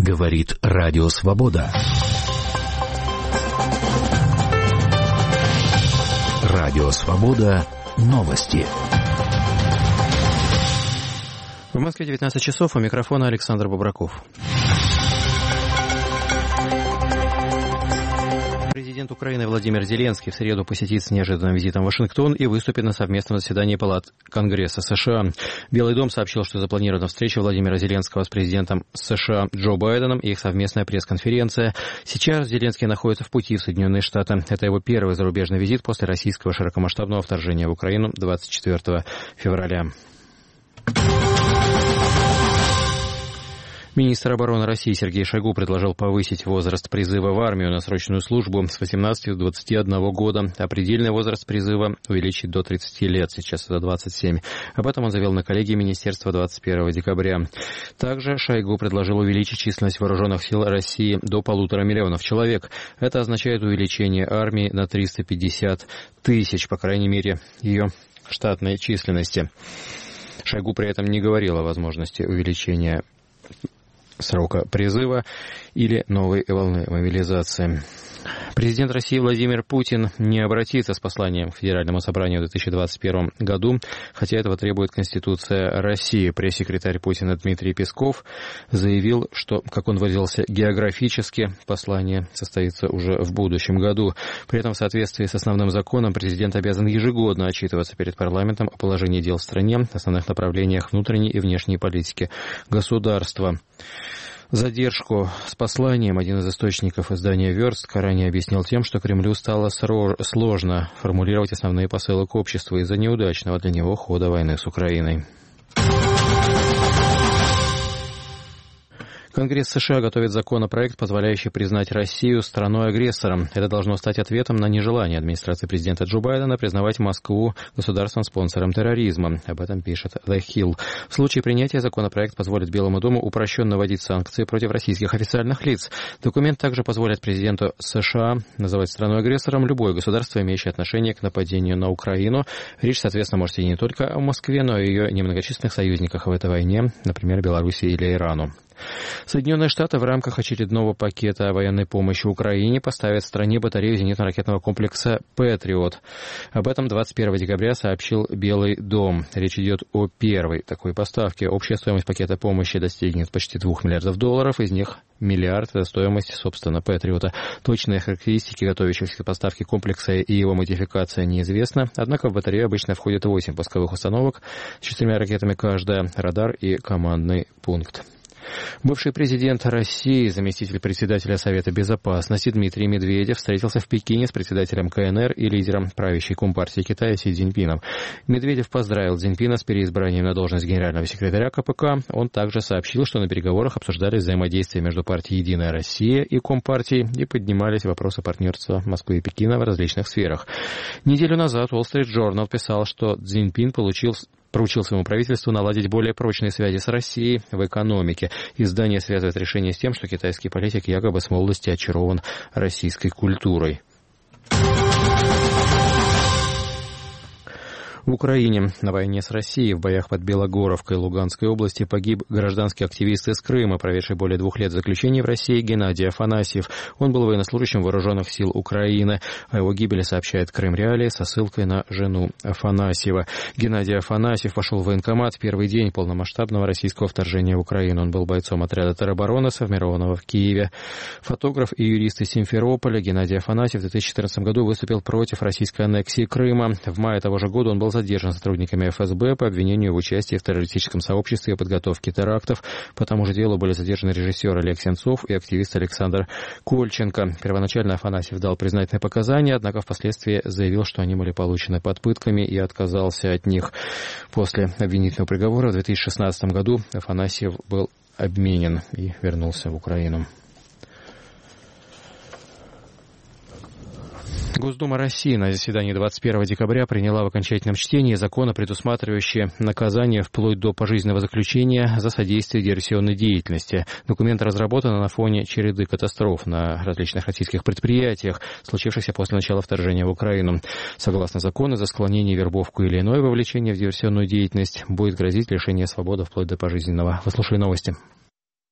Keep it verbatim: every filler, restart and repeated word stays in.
Говорит Радио Свобода. Радио Свобода. Новости. В Москве девятнадцать часов, у микрофона Александр Бобраков. Президент Украины Владимир Зеленский в среду посетит с неожиданным визитом Вашингтон и выступит на совместном заседании Палат Конгресса США. Белый дом сообщил, что запланирована встреча Владимира Зеленского с президентом США Джо Байденом и их совместная пресс-конференция. Сейчас Зеленский находится в пути в Соединенные Штаты. Это его первый зарубежный визит после российского широкомасштабного вторжения в Украину двадцать четвёртого февраля. Министр обороны России Сергей Шойгу предложил повысить возраст призыва в армию на срочную службу с восемнадцати до двадцати одного года, а предельный возраст призыва увеличить до тридцати лет, сейчас это двадцать семь. Об этом он заявил на коллегии Министерства двадцать первого декабря. Также Шойгу предложил увеличить численность вооруженных сил России до полутора миллионов человек. Это означает увеличение армии на триста пятьдесят тысяч, по крайней мере, ее штатной численности. Шойгу при этом не говорил о возможности увеличения срока призыва или новой волны мобилизации. Президент России Владимир Путин не обратится с посланием к Федеральному собранию в две тысячи двадцать первом году, хотя этого требует Конституция России. Пресс-секретарь Путина Дмитрий Песков заявил, что, как он выразился, географически послание состоится уже в будущем году. При этом в соответствии с основным законом президент обязан ежегодно отчитываться перед парламентом о положении дел в стране, основных направлениях внутренней и внешней политики государства. Задержку с посланием один из источников издания «Верстка» ранее объяснил тем, что Кремлю стало сложно формулировать основные посылы к обществу из-за неудачного для него хода войны с Украиной. Конгресс США готовит законопроект, позволяющий признать Россию страной-агрессором. Это должно стать ответом на нежелание администрации президента Джо Байдена признавать Москву государством-спонсором терроризма. Об этом пишет The Hill. В случае принятия законопроект позволит Белому дому упрощенно вводить санкции против российских официальных лиц. Документ также позволит президенту США называть страной-агрессором любое государство, имеющее отношение к нападению на Украину. Речь, соответственно, может идти не только о Москве, но и ее немногочисленных союзниках в этой войне, например, Белоруссии или Ирану. Соединенные Штаты в рамках очередного пакета военной помощи Украине поставят в стране батарею зенитно-ракетного комплекса «Патриот». Об этом двадцать первого декабря сообщил Белый дом. Речь идет о первой такой поставке. Общая стоимость пакета помощи достигнет почти двух миллиардов долларов, из них миллиард – это стоимость, собственно, «Патриота». Точные характеристики готовящихся к поставке комплекса и его модификация неизвестна. Однако в батарею обычно входит восемь пусковых установок с четырьмя ракетами каждая, радар и командный пункт. Бывший президент России, заместитель председателя Совета Безопасности Дмитрий Медведев встретился в Пекине с председателем ка эн эр и лидером правящей Компартии Китая Си Цзиньпином. Медведев поздравил Цзиньпина с переизбранием на должность генерального секретаря ка пэ ка. Он также сообщил, что на переговорах обсуждались взаимодействие между партией «Единая Россия» и Компартией и поднимались вопросы партнерства Москвы и Пекина в различных сферах. Неделю назад Wall Street Journal писал, что Цзиньпин получил поручил своему правительству наладить более прочные связи с Россией в экономике. Издание связывает решение с тем, что китайский политик якобы с молодости очарован российской культурой. В Украине на войне с Россией в боях под Белогоровкой Луганской области погиб гражданский активист из Крыма, проведший более двух лет заключения в России, Геннадий Афанасьев. Он был военнослужащим вооруженных сил Украины. О его гибели сообщает Крым Реалии со ссылкой на жену Афанасьева. Геннадий Афанасьев вошел в военкомат в первый день полномасштабного российского вторжения в Украину. Он был бойцом отряда теробороны, сформированного в Киеве. Фотограф и юрист из Симферополя Геннадий Афанасьев в две тысячи четырнадцатом году выступил против российской аннексии Крыма. В мае того же года он был задержан сотрудниками эф эс бэ по обвинению в участии в террористическом сообществе и подготовке терактов. По тому же делу были задержаны режиссер Олег Сенцов и активист Александр Кольченко. Первоначально Афанасьев дал признательные показания, однако впоследствии заявил, что они были получены под пытками, и отказался от них. После обвинительного приговора в две тысячи шестнадцатом году Афанасьев был обменен и вернулся в Украину. Госдума России на заседании двадцать первого декабря приняла в окончательном чтении закон, предусматривающий наказание вплоть до пожизненного заключения за содействие диверсионной деятельности. Документ разработан на фоне череды катастроф на различных российских предприятиях, случившихся после начала вторжения в Украину. Согласно закону, за склонение, вербовку или иное вовлечение в диверсионную деятельность будет грозить лишение свободы вплоть до пожизненного. Выслушали новости.